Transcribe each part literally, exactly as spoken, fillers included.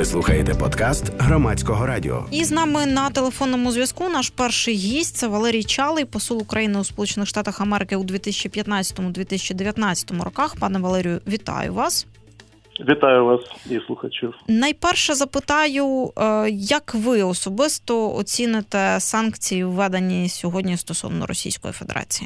Ви слухаєте подкаст Громадського радіо. І з нами на телефонному зв'язку наш перший гість – це Валерій Чалий, посол України у Сполучених Штатах Америки у дві тисячі п'ятнадцятому - дві тисячі дев'ятнадцятому роках. Пане Валерію, вітаю вас. Вітаю вас і слухачів. Найперше запитаю, як ви особисто оціните санкції, введені сьогодні стосовно Російської Федерації?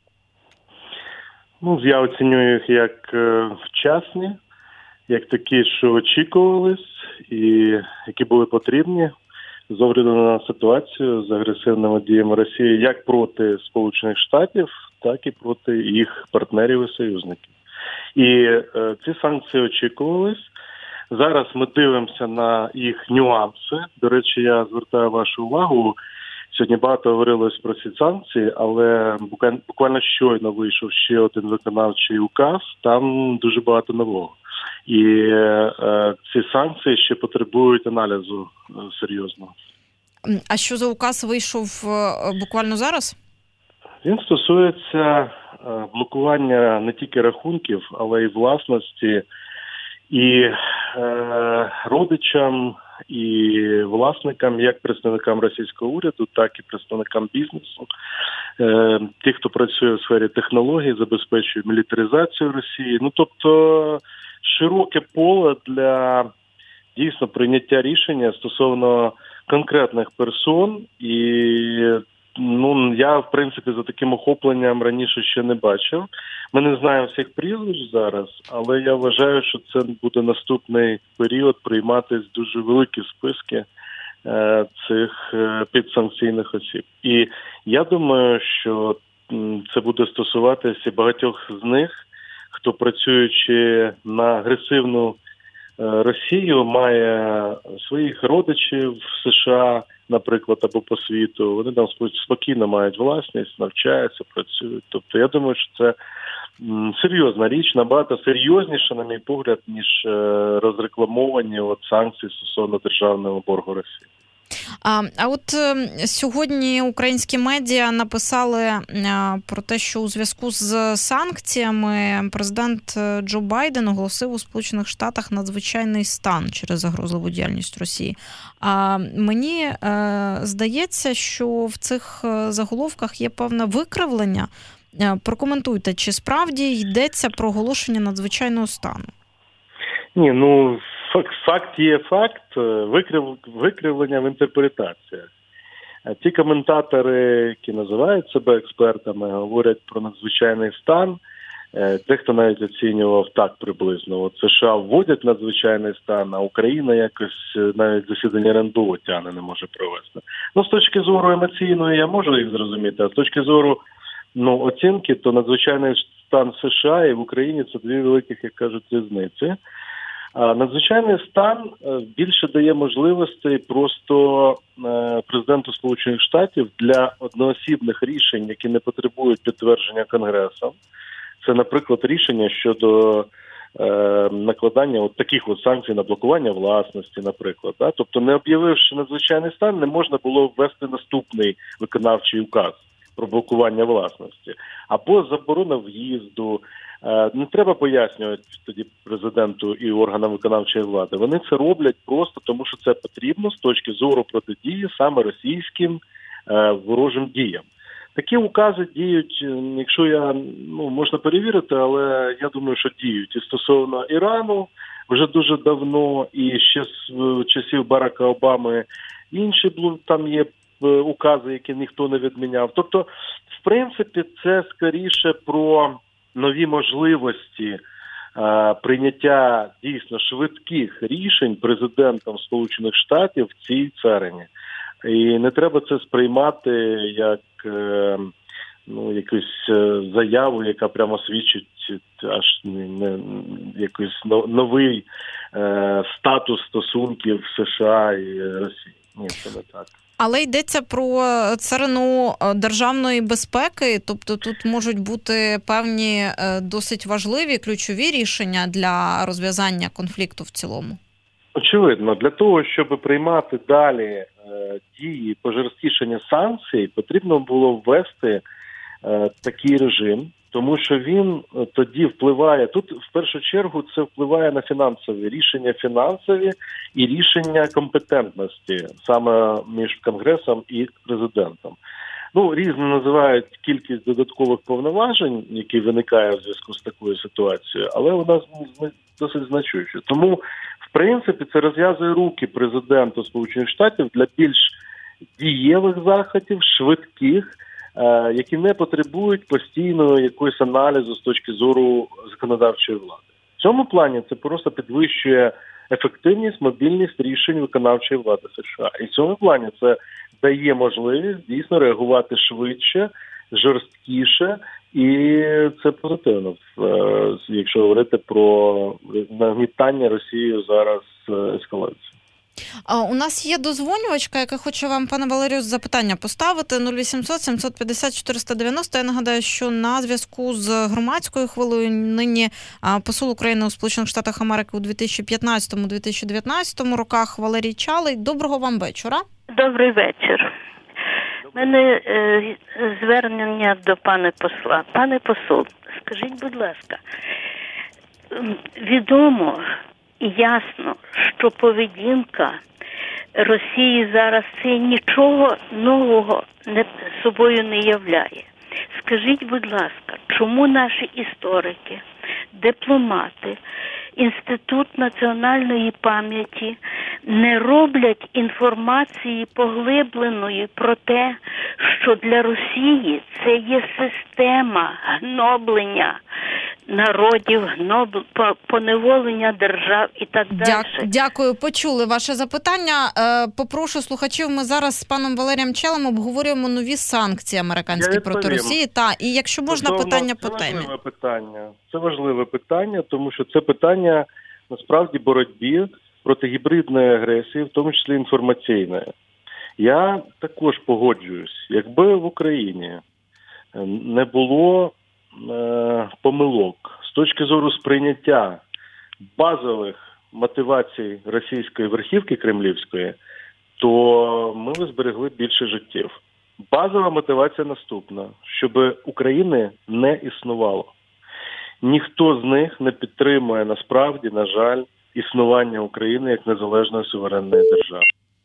Ну, я оцінюю їх як вчасні, як такі, що очікувались і які були потрібні з огляду на ситуацію з агресивними діями Росії як проти Сполучених Штатів, так і проти їх партнерів і союзників. І е, ці санкції очікувались. Зараз ми дивимося на їх нюанси. До речі, я звертаю вашу увагу, сьогодні багато говорилось про ці санкції, але буквально щойно вийшов ще один виконавчий указ, там дуже багато нового. І е, ці санкції ще потребують аналізу е, серйозного. А що за указ вийшов е, буквально зараз? Він стосується е, блокування не тільки рахунків, але й власності і е, родичам, і власникам, як представникам російського уряду, так і представникам бізнесу. Е, ті, хто працює в сфері технологій, забезпечує мілітаризацію Росії. Ну, тобто, широке поле для дійсно прийняття рішення стосовно конкретних персон. І ну, я, в принципі, за таким охопленням раніше ще не бачив. Ми не знаємо всіх прізвищ зараз, але я вважаю, що це буде наступний період прийматись дуже великі списки е, цих е, підсанкційних осіб. І я думаю, що м, це буде стосуватися багатьох з них, хто, працюючи на агресивну е, Росію, має своїх родичів в США, наприклад, або по світу. Вони там спокійно мають власність, навчаються, працюють. Тобто я думаю, що це м, серйозна річ, набагато серйозніша, на мій погляд, ніж е, розрекламовані от санкції стосовно державного боргу Росії. А, а от е, сьогодні українські медіа написали е, про те, що у зв'язку з санкціями президент Джо Байден оголосив у Сполучених Штатах надзвичайний стан через загрозливу діяльність Росії. А мені е, здається, що в цих заголовках є певне викривлення. Е, прокоментуйте, чи справді йдеться про оголошення надзвичайного стану? Ні, ну... Факт є факт, викрив, викривлення в інтерпретаціях. Ті коментатори, які називають себе експертами, говорять про надзвичайний стан. Дехто навіть оцінював так приблизно. От США вводять надзвичайний стан, а Україна якось навіть засідання РНБО тягне не може провести. Ну, з точки зору емоційної я можу їх зрозуміти, а з точки зору ну, оцінки, то надзвичайний стан в США і в Україні – це дві великих, як кажуть, різниці. А надзвичайний стан більше дає можливостей просто президенту Сполучених Штатів для одноосібних рішень, які не потребують підтвердження Конгресом. Це, наприклад, рішення щодо е, накладання от таких от санкцій на блокування власності, наприклад. Да? Тобто, не об'явивши надзвичайний стан, не можна було ввести наступний виконавчий указ про блокування власності. Або заборона в'їзду. Не треба пояснювати тоді президенту і органам виконавчої влади. Вони це роблять просто тому, що це потрібно з точки зору протидії саме російським е, ворожим діям. Такі укази діють, якщо я, ну, можна перевірити, але я думаю, що діють і стосовно Ірану вже дуже давно, і ще з часів Барака Обами інші там є укази, які ніхто не відміняв. Тобто, в принципі, це скоріше про нові можливості е, прийняття дійсно швидких рішень президентом Сполучених Штатів в цій царині. І не треба це сприймати як е, ну, якусь заяву, яка прямо свідчить аж не, не якийсь новий е, статус стосунків США і Росії. Ні, це не так. Але йдеться про царину державної безпеки, тобто тут можуть бути певні досить важливі ключові рішення для розв'язання конфлікту в цілому. Очевидно, для того, щоб приймати далі е, дії пожорсткішення санкцій, потрібно було ввести е, такий режим, Тому що він тоді впливає, тут в першу чергу це впливає на фінансові рішення фінансові і рішення компетентності саме між Конгресом і президентом. Ну, різно називають кількість додаткових повноважень, які виникає в зв'язку з такою ситуацією, але вона досить значуща. Тому, в принципі, це розв'язує руки президенту Сполучених Штатів для більш дієвих заходів, швидких, які не потребують постійного якогось аналізу з точки зору законодавчої влади. В цьому плані це просто підвищує ефективність, мобільність рішень виконавчої влади США. І в цьому плані це дає можливість дійсно реагувати швидше, жорсткіше, і це позитивно, якщо говорити про нагнітання Росією зараз ескалації. У нас є дозвонювачка, яка хоче вам, пане Валерію, запитання поставити. нуль вісімсот сімсот п'ятдесят чотириста дев'яносто. Я нагадаю, що на зв'язку з громадською хвилею нині посол України у Сполучених Штатах Америки у дві тисячі п'ятнадцятому - дві тисячі дев'ятнадцятому роках Валерій Чалий. Доброго вам вечора. Добрий вечір. У мене е, звернення до пана посла. Пане посол, скажіть, будь ласка, відомо і ясно, що поведінка Росії зараз це нічого нового не, собою не являє. Скажіть, будь ласка, чому наші історики, дипломати, Інститут національної пам'яті не роблять інформації поглибленої про те, що для Росії це є система гноблення народів, гноб... поневолення держав і так далі. Дякую, почули ваше запитання. Попрошу слухачів, ми зараз з паном Валерієм Чалим обговорюємо нові санкції американські проти Росії. Та, і якщо можна, Стосовно, питання по темі. Важливе питання. Це важливе питання, тому що це питання, насправді, боротьби проти гібридної агресії, в тому числі інформаційної. Я також погоджуюсь, якби в Україні не було е, помилок з точки зору сприйняття базових мотивацій російської верхівки кремлівської, то ми б зберегли більше життів. Базова мотивація наступна, щоб України не існувало. Ніхто з них не підтримує насправді, на жаль, існування України як незалежної суверенної держави.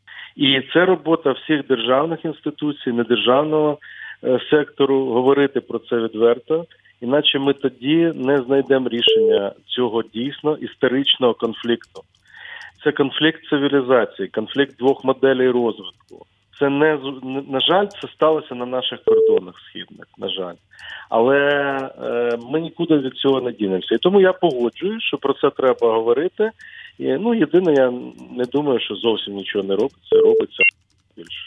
І це робота всіх державних інституцій, недержавного е, сектору, говорити про це відверто, іначе ми тоді не знайдемо рішення цього дійсно історичного конфлікту. Це конфлікт цивілізації, конфлікт двох моделей розвитку. Це не, на жаль, це сталося на наших кордонах східних, на жаль. Але е, ми нікуди від цього не дінемося. І тому я погоджуюсь, що про це треба говорити. І, ну, єдине, я не думаю, що зовсім нічого не робиться, робиться більше.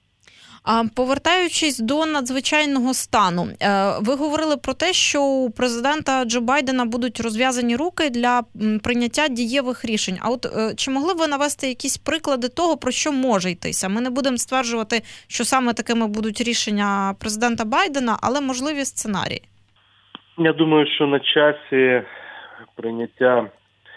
А повертаючись до надзвичайного стану, ви говорили про те, що у президента Джо Байдена будуть розв'язані руки для прийняття дієвих рішень. А от чи могли б ви навести якісь приклади того, про що може йтися? Ми не будемо стверджувати, що саме такими будуть рішення президента Байдена, але можливі сценарії. Я думаю, що на часі прийняття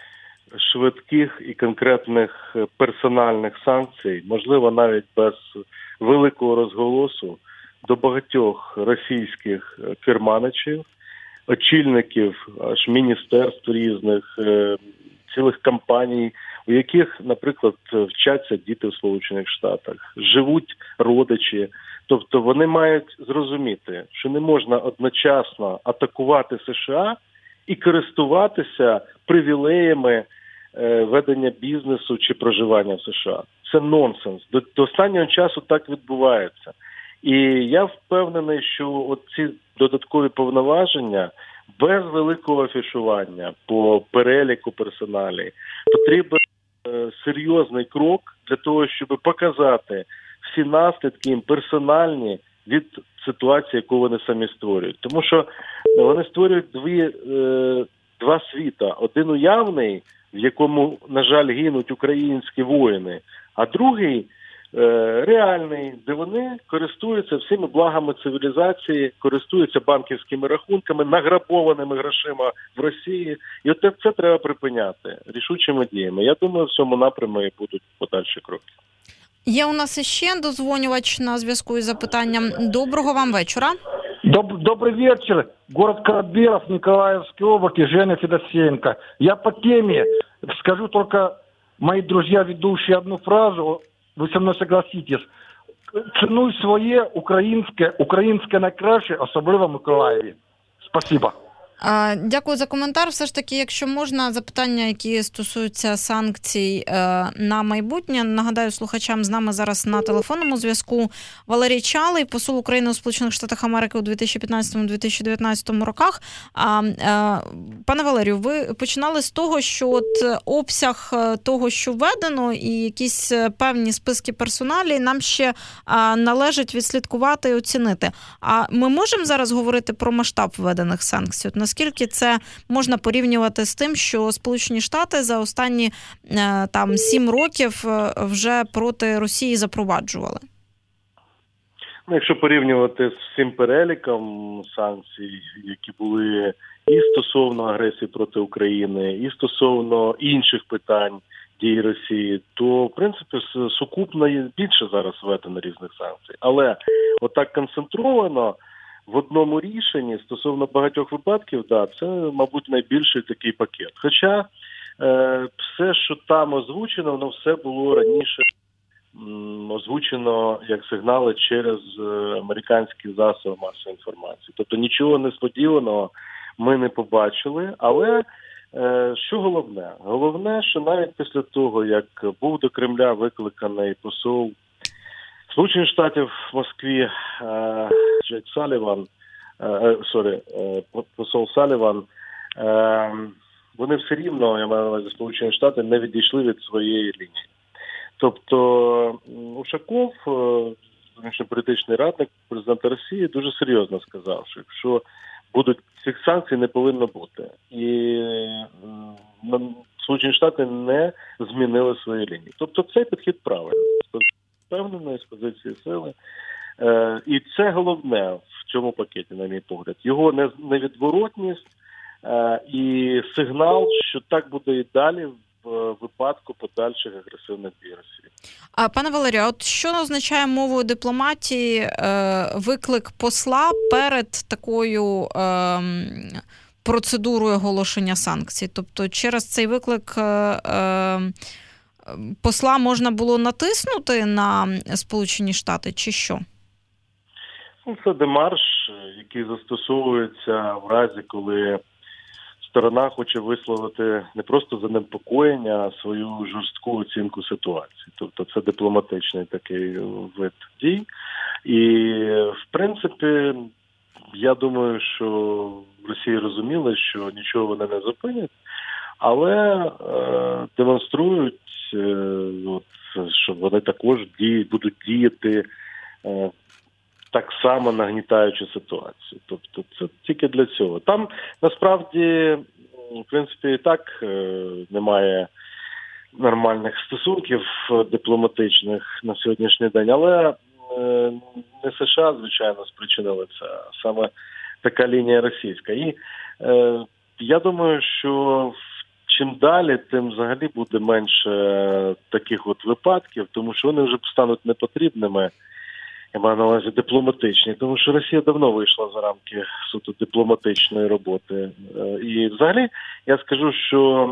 швидких і конкретних персональних санкцій, можливо, навіть без великого розголосу, до багатьох російських керманичів, очільників аж міністерств різних, цілих компаній, у яких, наприклад, вчаться діти в Сполучених Штатах, живуть родичі. Тобто вони мають зрозуміти, що не можна одночасно атакувати США і користуватися привілеями ведення бізнесу чи проживання в США. Це нонсенс. До, до останнього часу так відбувається. І я впевнений, що ці додаткові повноваження без великого афішування по переліку персоналій потрібен е, серйозний крок для того, щоб показати всі наслідки їм персональні від ситуації, яку вони самі створюють. Тому що вони створюють дві, е, два світа. Один уявний, в якому, на жаль, гинуть українські воїни, а другий е, реальний, де вони користуються всіми благами цивілізації, користуються банківськими рахунками, награбованими грошима в Росії. І от це треба припиняти рішучими діями. Я думаю, в цьому напрямі будуть подальші кроки. Є у нас іще дозвонювач на зв'язку із запитанням. Доброго вам вечора. Доб- Добрый вечер. Город Караберов, Николаевской области, Женя Федосеенко. Я по теме скажу только, мои друзья, ведущие, одну фразу, вы со мной согласитесь. Цінуй своє українське, українське найкраще, особливо в Миколаєві. Спасибо. Дякую за коментар. Все ж таки, якщо можна, запитання, які стосуються санкцій на майбутнє. Нагадаю слухачам, з нами зараз на телефонному зв'язку Валерій Чалий, посол України у Сполучених Штатах Америки у дві тисячі п'ятнадцятому - дві тисячі дев'ятнадцятому роках. Пане Валерію, ви починали з того, що от обсяг того, що введено, і якісь певні списки персоналі нам ще належить відслідкувати і оцінити. А ми можемо зараз говорити про масштаб введених санкцій? Наскільки це можна порівнювати з тим, що Сполучені Штати за останні там сім років вже проти Росії запроваджували? Ну, якщо порівнювати з всім переліком санкцій, які були і стосовно агресії проти України, і стосовно інших питань дій Росії, то, в принципі, сукупно є більше зараз введено різних санкцій. Але отак концентровано в одному рішенні стосовно багатьох випадків, да, це, мабуть, найбільший такий пакет. Хоча е, все, що там озвучено, воно все було раніше м, озвучено як сигнали через е, американські засоби масової інформації. Тобто нічого несподіваного ми не побачили, але е, що головне? Головне, що навіть після того, як був до Кремля викликаний посол Сполучених Штатів в Москві Джек Саліван, сорі, посол Саліван, вони все рівно, я маю на увазі, Сполучені Штати не відійшли від своєї лінії. Тобто Ушаков, зовнішньополітичний радник президента Росії, дуже серйозно сказав, що якщо будуть цих санкцій, не повинно бути. І Сполучені Штати не змінили свої лінії. Тобто цей підхід правильний. Впевненої з позиції сили. Е, і це головне в цьому пакеті, на мій погляд. Його невідворотність е, і сигнал, що так буде і далі в випадку подальших агресивних дій Росії. А, пане Валерію, от що означає мовою дипломатії е, виклик посла перед такою е, процедурою оголошення санкцій? Тобто через цей виклик е, е, посла можна було натиснути на Сполучені Штати, чи що? Це демарш, який застосовується в разі, коли сторона хоче висловити не просто занепокоєння, а свою жорстку оцінку ситуації. Тобто це дипломатичний такий вид дій. І, в принципі, я думаю, що в Росії розуміли, що нічого вони не зупинять, але е, демонструють, е, от, що вони також діють, будуть діяти е, так само нагнітаючи ситуацію. Тобто це тільки для цього. Там, насправді, в принципі, і так е, немає нормальних стосунків дипломатичних на сьогоднішній день, але е, не США, звичайно, спричинили це, а саме така лінія російська. І е, я думаю, що чим далі, тим взагалі буде менше таких от випадків, тому що вони вже стануть непотрібними, я маю на увазі дипломатичні, тому що Росія давно вийшла за рамки суто дипломатичної роботи. І взагалі я скажу, що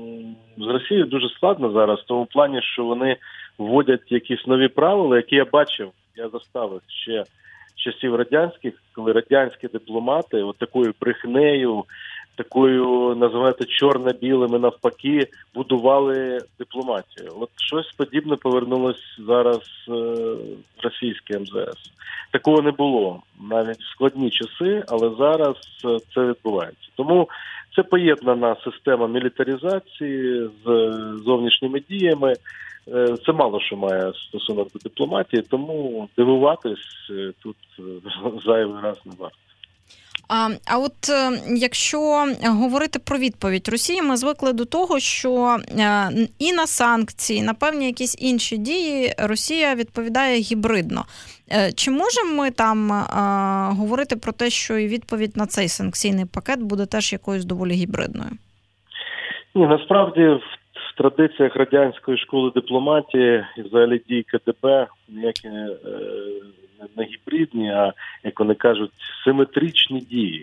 з Росією дуже складно зараз, в тому плані, що вони вводять якісь нові правила, які я бачив, я заставив ще часів радянських, коли радянські дипломати от такою брехнею, такою, називаєте, чорно-білими навпаки, будували дипломатію. От щось подібне повернулось зараз е, в російське ем зе ес. Такого не було навіть в складні часи, але зараз е, це відбувається. Тому це поєднана система мілітаризації з зовнішніми діями. Е, це мало що має стосунок до дипломатії, тому дивуватись е, тут е, зайвий раз не варто. А, а от якщо говорити про відповідь Росії, ми звикли до того, що і на санкції, на певні якісь інші дії Росія відповідає гібридно. Чи можемо ми там а, говорити про те, що і відповідь на цей санкційний пакет буде теж якоюсь доволі гібридною? Ні, насправді в в традиціях радянської школи дипломатії і взагалі дій КДБ ніякі е, не гібридні, а, як вони кажуть, симетричні дії.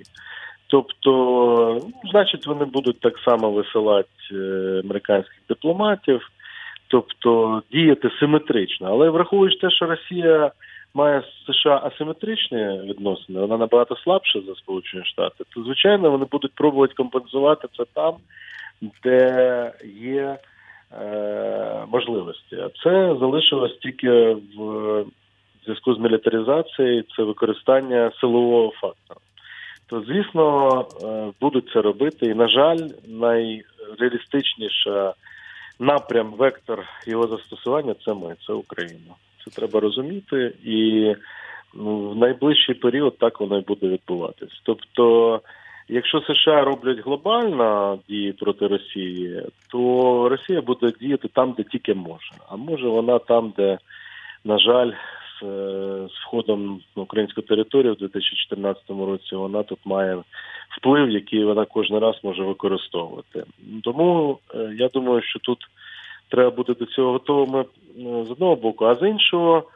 Тобто, ну, значить, вони будуть так само висилати е, американських дипломатів, тобто діяти симетрично. Але враховуючи те, що Росія має з США асиметричні відносини, вона набагато слабша за Сполучені Штати, то, звичайно, вони будуть пробувати компенсувати це там, де є е, можливості. А це залишилось тільки в зв'язку з мілітаризацією, це використання силового фактору. То, звісно, будуть це робити. І, на жаль, найреалістичніша напрям, вектор його застосування – це ми, це Україна. Це треба розуміти. І ну, в найближчий період так воно і буде відбуватись. Тобто, якщо США роблять глобально дії проти Росії, то Росія буде діяти там, де тільки може. А може вона там, де, на жаль, з входом на українську територію в дві тисячі чотирнадцятому році вона тут має вплив, який вона кожен раз може використовувати. Тому я думаю, що тут треба бути до цього готовими з одного боку, а з іншого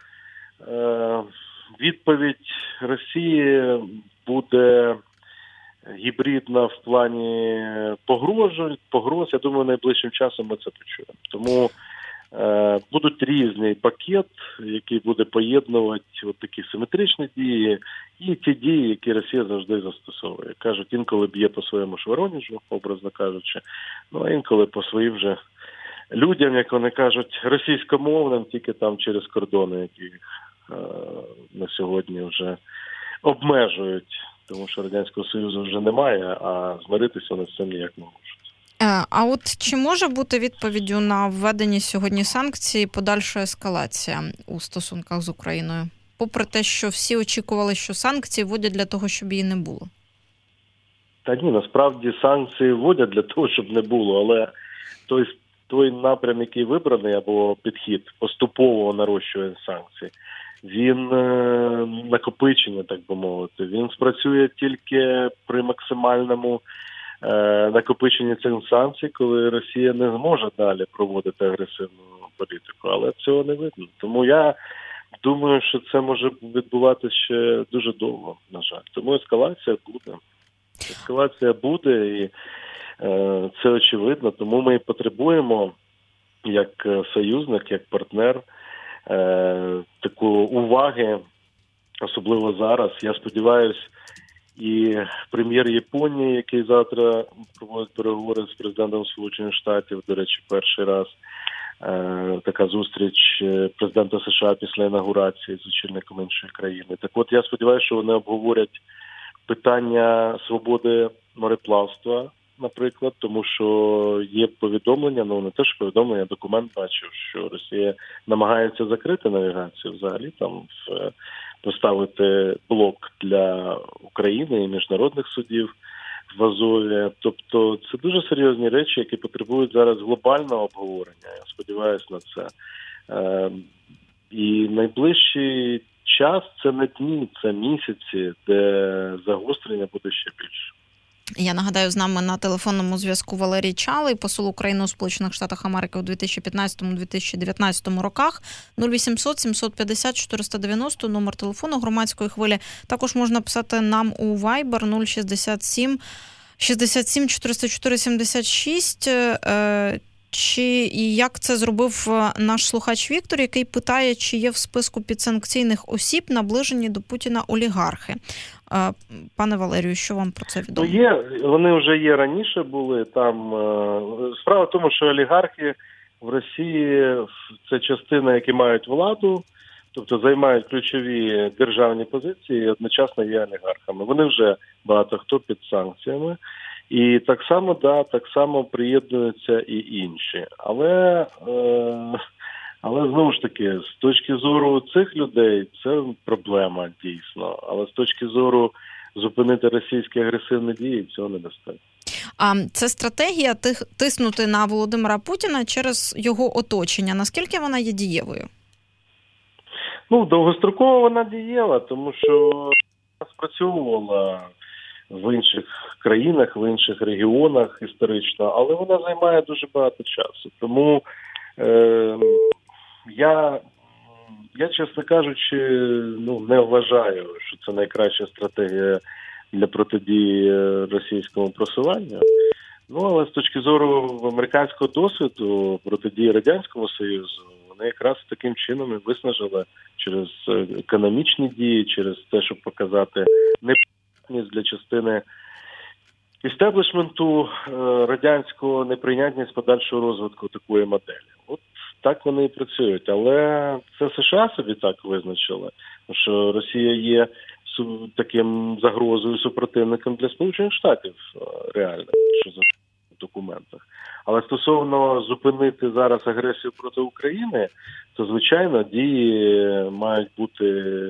відповідь Росії буде гібридна в плані погроз. погроз. Я думаю, найближчим часом ми це почуємо. Тому будуть різний пакет, який буде поєднувати от такі симетричні дії і ті дії, які Росія завжди застосовує. Кажуть, інколи б'є по своєму ж Воронежу, образно кажучи, ну а інколи по своїм вже людям, як вони кажуть, російськомовним, тільки там через кордони, які їх е- на сьогодні вже обмежують, тому що Радянського Союзу вже немає, а змиритися вони з цим ніяк не можуть. А от чи може бути відповіддю на введені сьогодні санкції подальша ескалація у стосунках з Україною? Попри те, що всі очікували, що санкції вводять для того, щоб її не було. Та ні, насправді санкції вводять для того, щоб не було, але той, той напрям, який вибраний, або підхід поступового нарощування санкцій, він е, накопичення, так би мовити, він спрацює тільки при максимальному накопичення цих санкцій, коли Росія не зможе далі проводити агресивну політику, але цього не видно. Тому я думаю, що це може відбуватися ще дуже довго, на жаль. Тому ескалація буде. Ескалація буде, і е, це очевидно. Тому ми потребуємо, як союзник, як партнер, е, такої уваги, особливо зараз. Я сподіваюся, і прем'єр Японії, який завтра проводить переговори з президентом Сполучених Штатів, до речі, перший раз е, така зустріч президента США після інаугурації з очільником іншої країни. Так от, я сподіваюся, що вони обговорять питання свободи мореплавства, наприклад, тому що є повідомлення, ну не те, що повідомлення, документ бачив, що Росія намагається закрити навігацію взагалі, там в поставити блок для України і міжнародних судів в Азові. Тобто це дуже серйозні речі, які потребують зараз глобального обговорення. Я сподіваюся на це. Е, і найближчий час – це не дні, це місяці, де загострення буде ще більше. Я нагадаю, з нами на телефонному зв'язку Валерій Чалий, посол України у Сполучених Штатах Америки у дві тисячі п'ятнадцятому - дві тисячі дев'ятнадцятому роках. нуль вісімсот сімсот п'ятдесят чотириста дев'яносто, номер телефону громадської хвилі. Також можна писати нам у Viber нуль шістдесят сім шістдесят сім чотириста чотири сімдесят шість. Чи і як це зробив наш слухач Віктор, який питає, чи є в списку підсанкційних осіб наближені до Путіна олігархи. Пане Валерію, що вам про це відомо? Ну, є, вони вже є раніше були. Там справа в тому, що олігархи в Росії – це частина, які мають владу, тобто займають ключові державні позиції і одночасно є олігархами. Вони вже багато хто під санкціями. І так само, да, так само приєднуються і інші. Але, е, але знову ж таки, з точки зору цих людей це проблема дійсно. Але з точки зору зупинити російські агресивні дії цього недостатньо. А це стратегія тих, тиснути на Володимира Путіна через його оточення. Наскільки вона є дієвою? Ну, довгостроково вона дієва, тому що спрацьовувала в інших країнах, в інших регіонах історично, але вона займає дуже багато часу. Тому е, я, я, чесно кажучи, ну, не вважаю, що це найкраща стратегія для протидії російському просуванню. Ну, але з точки зору американського досвіду протидії Радянському Союзу, вони якраз таким чином і виснажили через економічні дії, через те, щоб показати неприйнятність для частини істеблішменту радянського, неприйнятність подальшого розвитку такої моделі. От так вони і працюють. Але це США собі так визначили, що Росія є таким загрозою, супротивником для Сполучених Штатів реально, що за в документах. Але стосовно зупинити зараз агресію проти України, то, звичайно, дії мають бути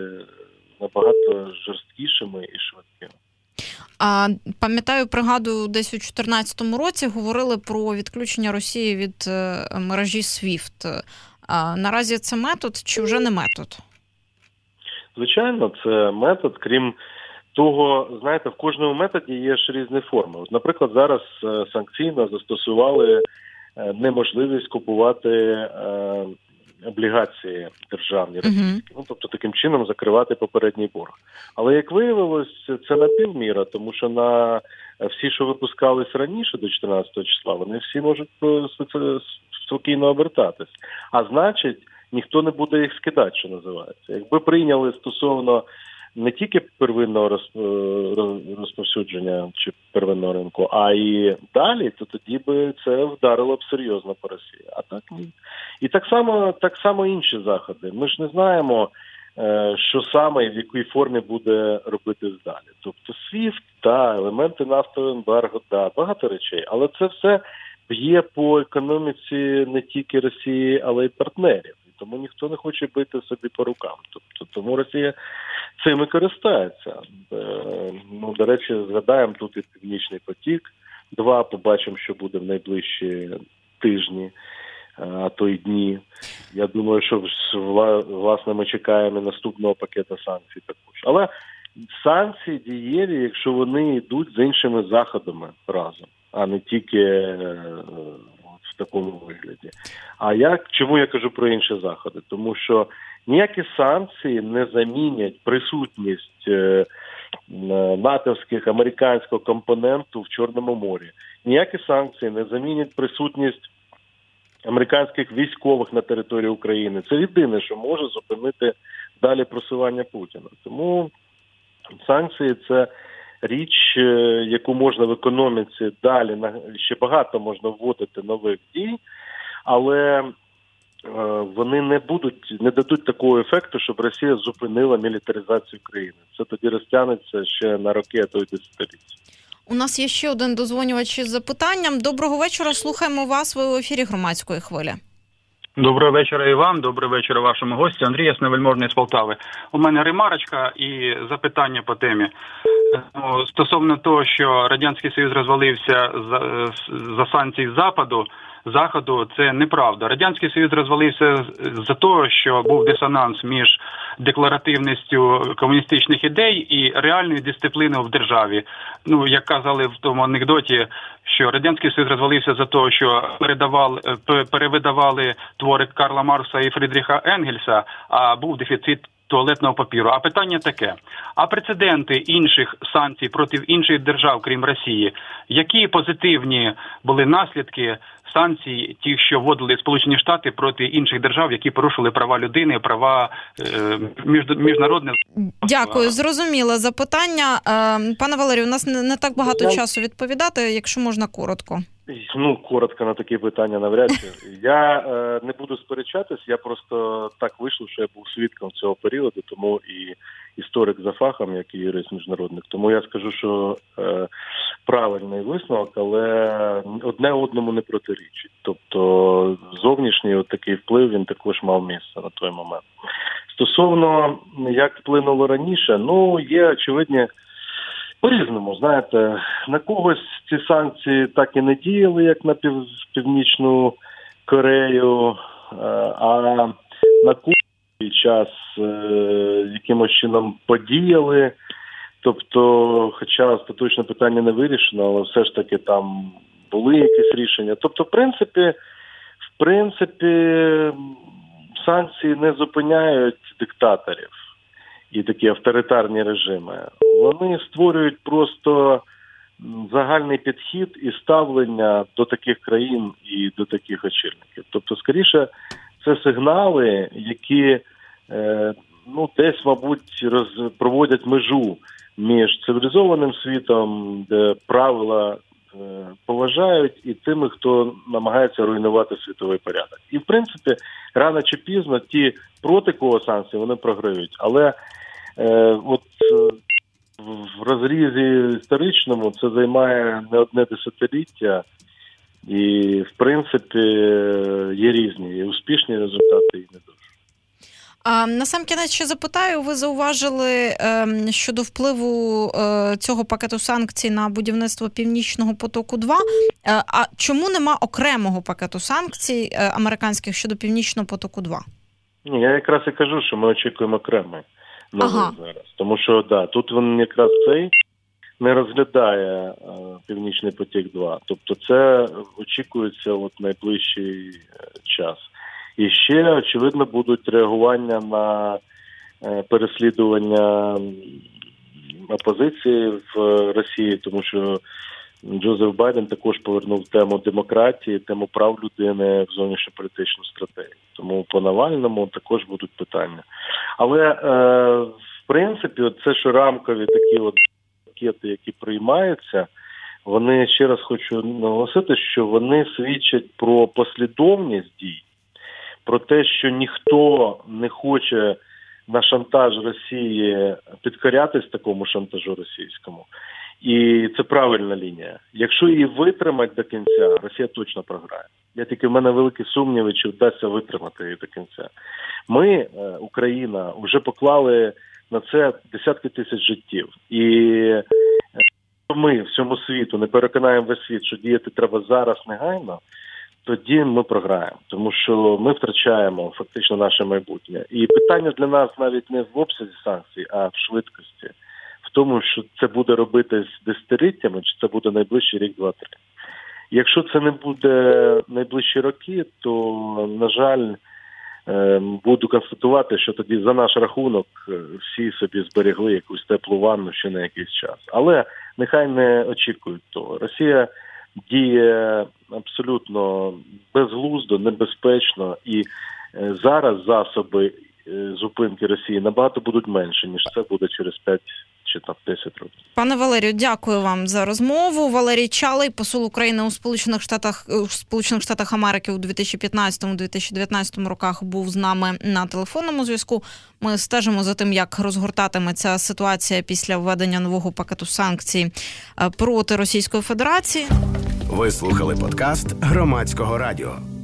набагато жорсткішими і швидкими. А пам'ятаю, пригадую, десь у чотирнадцятому році говорили про відключення Росії від мережі свіфт. А наразі це метод чи вже не метод? Звичайно, це метод, крім того, знаєте, в кожному методі є ж різні форми. От, наприклад, зараз санкційно застосували неможливість купувати е, облігації державні російські. Ну, тобто, таким чином закривати попередній борг. Але, як виявилось, це на півміра, тому що на всі, що випускались раніше, до чотирнадцятого числа, вони всі можуть спокійно обертатись. А значить, ніхто не буде їх скидати, що називається. Якби прийняли стосовно не тільки первинного розповсюдження чи первинного ринку, а і далі, то тоді би це вдарило б серйозно по Росії. А так ні. І так само, так само інші заходи. Ми ж не знаємо, що саме і в якій формі буде робитись далі. Тобто свіфт, та, елементи нафтового ембарго, та, багато речей. Але це все б'є по економіці не тільки Росії, але й партнерів. Тому ніхто не хоче бити собі по рукам. Тобто, тому Росія цим і користається. Ну, до речі, згадаємо тут і Північний потік два, побачимо, що буде в найближчі тижні, а то й дні. Я думаю, що власне ми чекаємо наступного пакету санкцій також. Але санкції дієві, якщо вони йдуть з іншими заходами разом, а не тільки в такому вигляді. А як, чому я кажу про інші заходи? Тому що ніякі санкції не замінять присутність е, натовських, американського компоненту в Чорному морі. Ніякі санкції не замінять присутність американських військових на території України. Це єдине, що може зупинити далі просування Путіна. Тому санкції – це річ, яку можна в економіці далі, ще багато можна вводити нових дій, але вони не будуть, не дадуть такого ефекту, щоб Росія зупинила мілітаризацію країни. Це тоді розтягнеться ще на роки, а то й десятиліття. У нас є ще один дозвонювач із запитанням. Доброго вечора, слухаємо вас, ви у ефірі Громадської хвилі. Доброго вечора і вам, доброго вечора вашому гостю. Андрій Ясновельможний з Полтави. У мене ремарочка і запитання по темі. Стосовно того, що Радянський Союз розвалився за, за санкцій Западу, Заходу, це неправда. Радянський Союз розвалився за того, що був дисонанс між декларативністю комуністичних ідей і реальною дисципліною в державі. Ну, як казали в тому анекдоті, що Радянський Союз розвалився за того, що передавали, перевидавали твори Карла Маркса і Фрідріха Енгельса, а був дефіцит туалетного папіру. А питання таке. А прецеденти інших санкцій проти інших держав, крім Росії, які позитивні були наслідки санкцій, ті, що вводили Сполучені Штати проти інших держав, які порушили права людини, права е, міжнародне... Дякую, зрозуміло запитання. Е, пане Валерію, у нас не, не так багато я... часу відповідати, якщо можна коротко. Ну, коротко на такі питання навряд чи. Я е, не буду сперечатись, я просто так вийшло, що я був свідком цього періоду, тому і історик за фахом, як і юрист міжнародник. Тому я скажу, що е, правильний висновок, але одне одному не протирічить. Тобто зовнішній от такий вплив, він також мав місце на той момент. Стосовно, як вплинуло раніше, ну, є очевидні по-різному, знаєте, на когось ці санкції так і не діяли, як на пів, Північну Корею, а на Кубі час е, якимось чином подіяли. Тобто, хоча остаточне питання не вирішено, але все ж таки там були якісь рішення. Тобто, в принципі, в принципі, санкції не зупиняють диктаторів і такі авторитарні режими. Вони створюють просто загальний підхід і ставлення до таких країн і до таких очільників. Тобто, скоріше, це сигнали, які е, ну, десь, мабуть, роз, проводять межу між цивілізованим світом, де правила е, поважають, і тими, хто намагається руйнувати світовий порядок. І, в принципі, рано чи пізно ті, проти кого санкції, вони програють. Але е, от в розрізі історичному це займає не одне десятиліття, і, в принципі, є різні і успішні результати, і не дуже. А насамкінець ще запитаю, ви зауважили е, щодо впливу е, цього пакету санкцій на будівництво Північного потоку-два. Е, а чому нема окремого пакету санкцій е, американських щодо Північного потоку-два? Ні, я якраз і кажу, що ми очікуємо окремий новий ага. зараз. Тому що, да, тут він якраз цей не розглядає е, Північний потік-два. Тобто це очікується от найближчий час. І ще, очевидно, будуть реагування на е, переслідування опозиції в Росії, тому що Джозеф Байден також повернув тему демократії, тему прав людини в зовнішньополітичну стратегію. Тому по Навальному також будуть питання. Але, е, в принципі, от це, що рамкові такі от пакети, які приймаються, вони, ще раз хочу наголосити, що вони свідчать про послідовність дій, про те, що ніхто не хоче на шантаж Росії підкорятись такому шантажу російському. І це правильна лінія. Якщо її витримати до кінця, Росія точно програє. Я тільки в мене великі сумніви, чи вдасться витримати її до кінця. Ми, Україна, вже поклали на це десятки тисяч життів. І ми всьому світу не переконаємо весь світ, що діяти треба зараз негайно, тоді ми програємо, тому що ми втрачаємо фактично наше майбутнє. І питання для нас навіть не в обсязі санкцій, а в швидкості. В тому, що це буде робитись десятиліттями, чи це буде найближчий рік, два-три. Якщо це не буде найближчі роки, то, на жаль, буду констатувати, що тоді за наш рахунок всі собі зберегли якусь теплу ванну ще на якийсь час. Але нехай не очікують того. Росія діє абсолютно безглуздо, небезпечно, і зараз засоби зупинки Росії набагато будуть менше, ніж це буде через п'ять чи там десять років. Пане Валерію, дякую вам за розмову. Валерій Чалий, посол України у Сполучених Штатах, у Сполучених Штатах Америки у дві тисячі п'ятнадцятому - дві тисячі дев'ятнадцятому роках був з нами на телефонному зв'язку. Ми стежимо за тим, як розгортатиметься ситуація після введення нового пакету санкцій проти Російської Федерації. Ви слухали подкаст Громадського радіо.